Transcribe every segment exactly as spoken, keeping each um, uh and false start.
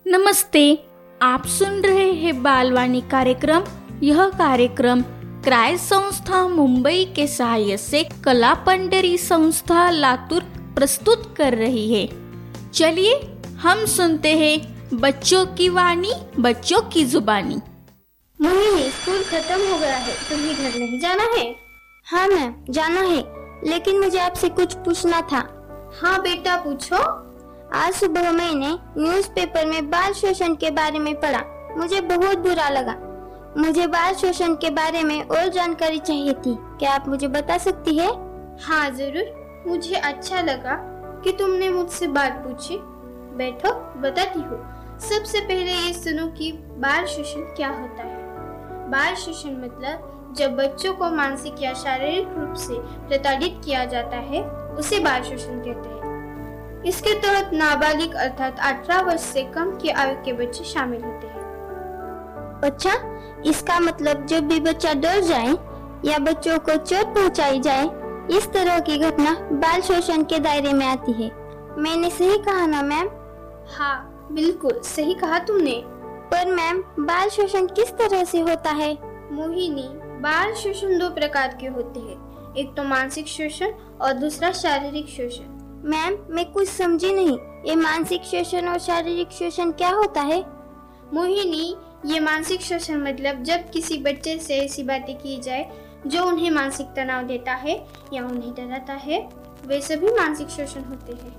नमस्ते, आप सुन रहे हैं बालवाणी कार्यक्रम। यह कार्यक्रम क्राय संस्था मुंबई के सहायता से कला पंडेरी संस्था लातूर प्रस्तुत कर रही है। चलिए हम सुनते हैं बच्चों की वाणी, बच्चों की जुबानी। मोहिनी, स्कूल खत्म हो गया है, तुम्हें घर नहीं जाना है? हाँ मैम, जाना है, लेकिन मुझे आपसे कुछ पूछना था। हाँ बेटा, पूछो। आज सुबह मैंने न्यूज़पेपर में बाल शोषण के बारे में पढ़ा। मुझे बहुत बुरा लगा। मुझे बाल शोषण के बारे में और जानकारी चाहिए थी। क्या आप मुझे बता सकती है? हाँ जरूर, मुझे अच्छा लगा कि तुमने मुझसे बात पूछी। बैठो, बताती हूँ। सबसे पहले ये सुनो कि बाल शोषण क्या होता है। बाल शोषण मतलब जब बच्चों को मानसिक या शारीरिक रूप से प्रताड़ित किया जाता है, उसे बाल शोषण कहते हैं। इसके तहत नाबालिग अर्थात अठारह वर्ष से कम की आयु के बच्चे शामिल होते हैं। अच्छा, इसका मतलब जब भी बच्चा डर जाए या बच्चों को चोट पहुंचाई जाए, इस तरह की घटना बाल शोषण के दायरे में आती है। मैंने सही कहा ना मैम? हाँ बिल्कुल सही कहा तुमने। पर मैम, बाल शोषण किस तरह से होता है? मोहिनी, बाल शोषण दो प्रकार के होते हैं। एक तो मानसिक शोषण और दूसरा शारीरिक शोषण। मैम, मैं कुछ समझी नहीं। ये मानसिक शोषण और शारीरिक शोषण क्या होता है? मोहिनी, ये मानसिक शोषण मतलब जब किसी बच्चे से ऐसी बातें की जाए जो उन्हें मानसिक तनाव देता है या उन्हें डराता है, वे सभी मानसिक शोषण होते हैं।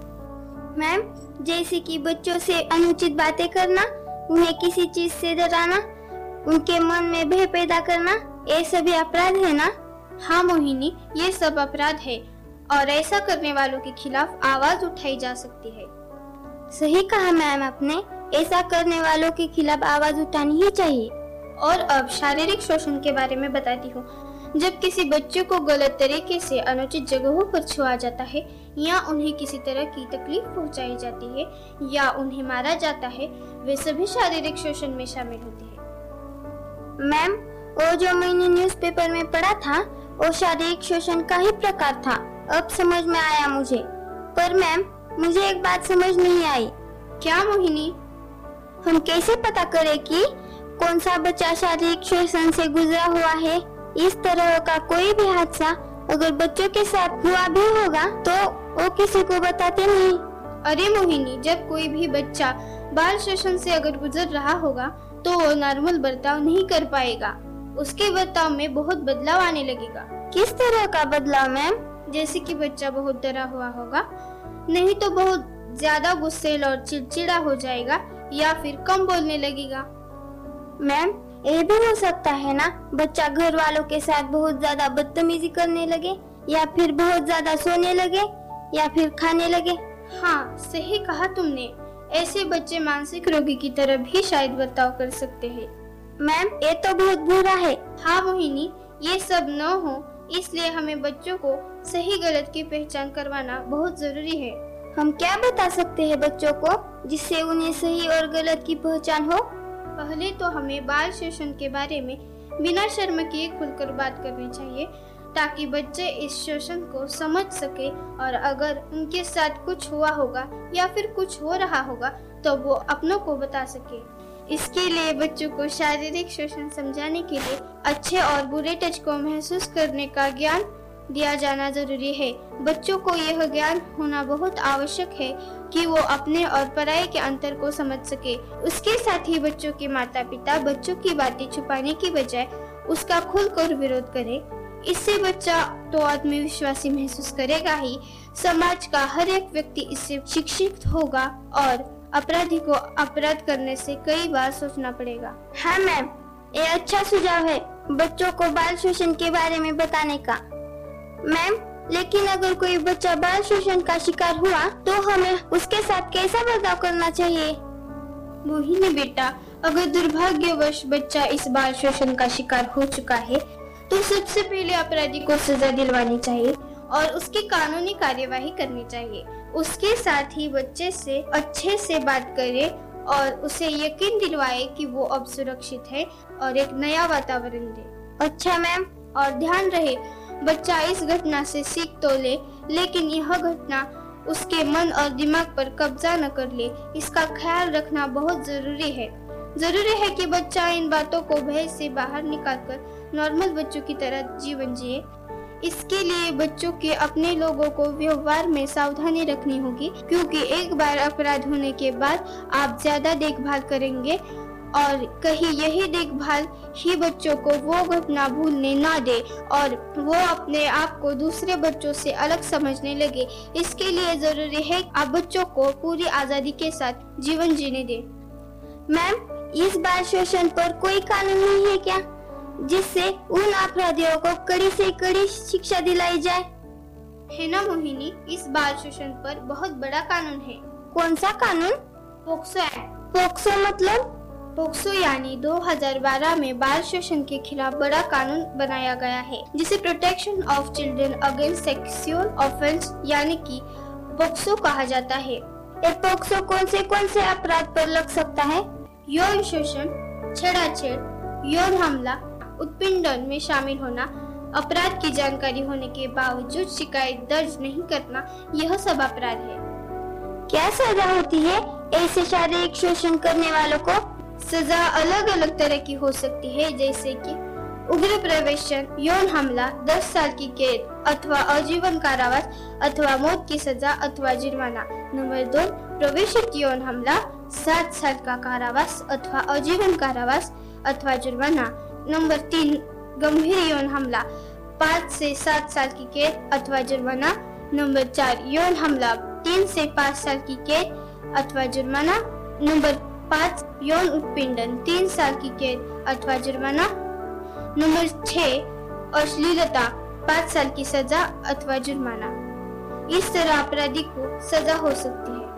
मैम, जैसे कि बच्चों से अनुचित बातें करना, उन्हें किसी चीज से डराना, उनके मन में भय पैदा करना, ये सभी अपराध है ना? हाँ मोहिनी, ये सब अपराध है और ऐसा करने वालों के खिलाफ आवाज उठाई जा सकती है। सही कहा मैम आपने, ऐसा करने वालों के खिलाफ आवाज उठानी ही चाहिए। और अब शारीरिक शोषण के बारे में बताती हूँ। जब किसी बच्चे को गलत तरीके से अनुचित जगहों पर छुआ जाता है या उन्हें किसी तरह की तकलीफ पहुंचाई जाती है या उन्हें मारा जाता है, वे सभी शारीरिक शोषण में शामिल होते हैं। मैम, वो जो मैंने न्यूज़पेपर में पढ़ा था, वो शारीरिक शोषण का ही प्रकार था। अब समझ में आया मुझे। पर मैम, मुझे एक बात समझ नहीं आई। क्या मोहिनी? हम कैसे पता करें कि कौन सा बच्चा शारीरिक शोषण से गुजरा हुआ है? इस तरह का कोई भी हादसा अगर बच्चों के साथ हुआ भी होगा तो वो किसी को बताते नहीं। अरे मोहिनी, जब कोई भी बच्चा बाल शोषण से अगर गुजर रहा होगा तो वो नॉर्मल बर्ताव नहीं कर पाएगा। उसके बर्ताव में बहुत बदलाव आने लगेगा। किस तरह का बदलाव मैम? जैसे कि बच्चा बहुत डरा हुआ होगा, नहीं तो बहुत ज्यादा गुस्सैल और चिड़चिड़ा हो जाएगा या फिर कम बोलने लगेगा। मैम, ये भी हो सकता है ना, बच्चा घर वालों के साथ बहुत ज्यादा बदतमीजी करने लगे या फिर बहुत ज्यादा सोने लगे या फिर खाने लगे। हाँ सही कहा तुमने। ऐसे बच्चे मानसिक रोगी की तरह भी शायद बर्ताव कर सकते हैं। मैम, ये तो बहुत बुरा है। हाँ मोहिनी, ये सब न हो इसलिए हमें बच्चों को सही गलत की पहचान करवाना बहुत जरूरी है। हम क्या बता सकते हैं बच्चों को जिससे उन्हें सही और गलत की पहचान हो? पहले तो हमें बाल शोषण के बारे में बिना शर्म किए खुलकर बात करनी चाहिए ताकि बच्चे इस शोषण को समझ सके और अगर उनके साथ कुछ हुआ होगा या फिर कुछ हो रहा होगा तो वो अपनों को बता सके। इसके लिए बच्चों को शारीरिक शोषण समझाने के लिए अच्छे और बुरे टच को महसूस करने का ज्ञान दिया जाना जरूरी है। बच्चों को यह ज्ञान होना बहुत आवश्यक है कि वो अपने और पराये के अंतर को समझ सके। उसके साथ ही बच्चों के माता पिता बच्चों की बातें छुपाने की बजाय उसका खुलकर विरोध करे। इससे बच्चा तो आत्मविश्वासी महसूस करेगा ही, समाज का हर एक व्यक्ति इससे शिक्षित होगा और अपराधी को अपराध करने से कई बार सोचना पड़ेगा। हाँ मैम, ये अच्छा सुझाव है बच्चों को बाल शोषण के बारे में बताने का। मैम, लेकिन अगर कोई बच्चा बाल शोषण का शिकार हुआ तो हमें उसके साथ कैसा बर्ताव करना चाहिए? मोहिनी बेटा, अगर दुर्भाग्यवश बच्चा इस बाल शोषण का शिकार हो चुका है तो सबसे पहले अपराधी को सजा दिलवानी चाहिए और उसकी कानूनी कार्यवाही करनी चाहिए। उसके साथ ही बच्चे से अच्छे से बात करे और उसे यकीन दिलवाए कि वो अब सुरक्षित है और एक नया वातावरण दे। अच्छा मैम, और ध्यान रहे बच्चा इस घटना से सीख तो ले, लेकिन यह घटना उसके मन और दिमाग पर कब्जा न कर ले, इसका ख्याल रखना बहुत जरूरी है। जरूरी है कि बच्चा इन बातों को भय से बाहर निकालकर नॉर्मल बच्चों की तरह जीवन जिए। इसके लिए बच्चों के अपने लोगों को व्यवहार में सावधानी रखनी होगी, क्योंकि एक बार अपराध होने के बाद आप ज्यादा देखभाल करेंगे और कहीं यही देखभाल ही बच्चों को वो घटना भूलने ना दे और वो अपने आप को दूसरे बच्चों से अलग समझने लगे। इसके लिए जरूरी है आप बच्चों को पूरी आजादी के साथ जीवन जीने दें। मैम, इस बाल शोषण पर कोई कानून नहीं है क्या, जिससे उन अपराधियों को कड़ी से कड़ी शिक्षा दिलाई जाए? है ना मोहिनी, इस बाल शोषण पर बहुत बड़ा कानून है। कौन सा कानून? POCSO act. पोक्सो मतलब? पोक्सो यानी दो हज़ार बारह में बाल शोषण के खिलाफ बड़ा कानून बनाया गया है, जिसे protection of children against sexual offence यानी कि पोक्सो कहा जाता है। ये पोक्सो कौन से कौन से अपराध पर लग सकता है? यौन शोषण, छेड़छाड़, यौन हमला, उत्पीड़न में शामिल होना, अपराध की जानकारी होने के बावजूद शिकायत दर्ज नहीं करना, यह सब अपराध है। क्या सजा होती है ऐसे शारीरिक शोषण करने वालों को? सजा अलग अलग तरह की हो सकती है, जैसे कि उग्र प्रवेशन, यौन हमला, दस साल की कैद अथवा आजीवन कारावास अथवा मौत की सजा अथवा जुर्माना। नंबर दो, प्रवेशित यौन हमला, सात साल का कारावास अथवा आजीवन कारावास अथवा जुर्माना। नंबर तीन, गंभीर यौन हमला, पाँच से सात साल की कैद अथवा जुर्माना। नंबर चार, यौन हमला, तीन से पाँच साल की कैद अथवा जुर्माना। नंबर पाँच, यौन उत्पीड़न, तीन साल की कैद अथवा जुर्माना। नंबर छह, अश्लीलता, पाँच साल की सजा अथवा जुर्माना। इस तरह अपराधी को सजा हो सकती है।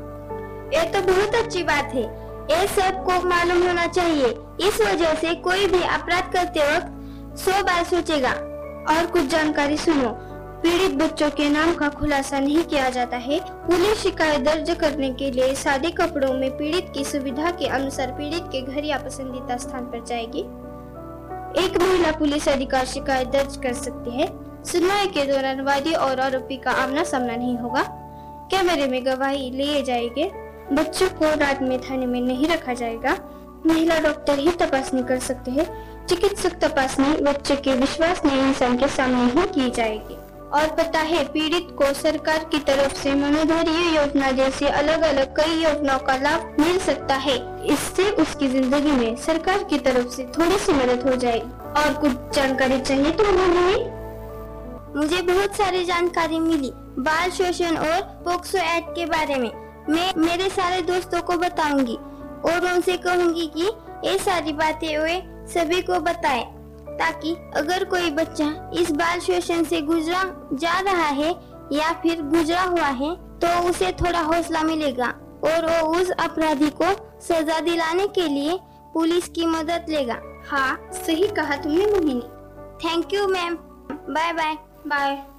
ये तो बहुत अच्छी बात है, ये सबको मालूम होना चाहिए। इस वजह से कोई भी अपराध करते वक्त सौ बार सोचेगा। और कुछ जानकारी सुनो, पीड़ित बच्चों के नाम का खुलासा नहीं किया जाता है। पुलिस शिकायत दर्ज करने के लिए सादे कपड़ों में पीड़ित की सुविधा के अनुसार पीड़ित के घर या पसंदीदा स्थान पर जाएगी। एक महिला पुलिस अधिकारी शिकायत दर्ज कर सकती है। सुनवाई के दौरान वादी और आरोपी का आमना सामना नहीं होगा। कैमरे में गवाही लिए जाएंगे। बच्चों को रात में थाने में नहीं रखा जाएगा। महिला डॉक्टर ही तपासनी कर सकते हैं। चिकित्सक तपासनी बच्चे के विश्वसनीय इंसान के सामने ही की जाएगी। और पता है, पीड़ित को सरकार की तरफ से मनोधैर्य योजना जैसी अलग अलग कई योजनाओं का लाभ मिल सकता है। इससे उसकी जिंदगी में सरकार की तरफ से थोड़ी सी मदद हो जाएगी। और कुछ जानकारी चाहिए तो मुझे मुझे बहुत सारी जानकारी मिली बाल शोषण और पोक्सो एक्ट के बारे में। मैं मेरे सारे दोस्तों को बताऊंगी और उनसे कहूंगी कि ये सारी बातें वे सभी को बताएं, ताकि अगर कोई बच्चा इस बाल शोषण से गुजरा जा रहा है या फिर गुजरा हुआ है तो उसे थोड़ा हौसला मिलेगा और वो उस अपराधी को सजा दिलाने के लिए पुलिस की मदद लेगा। हाँ, सही कहा तुमने Mohini. Thank you ma'am. Bye bye. Bye.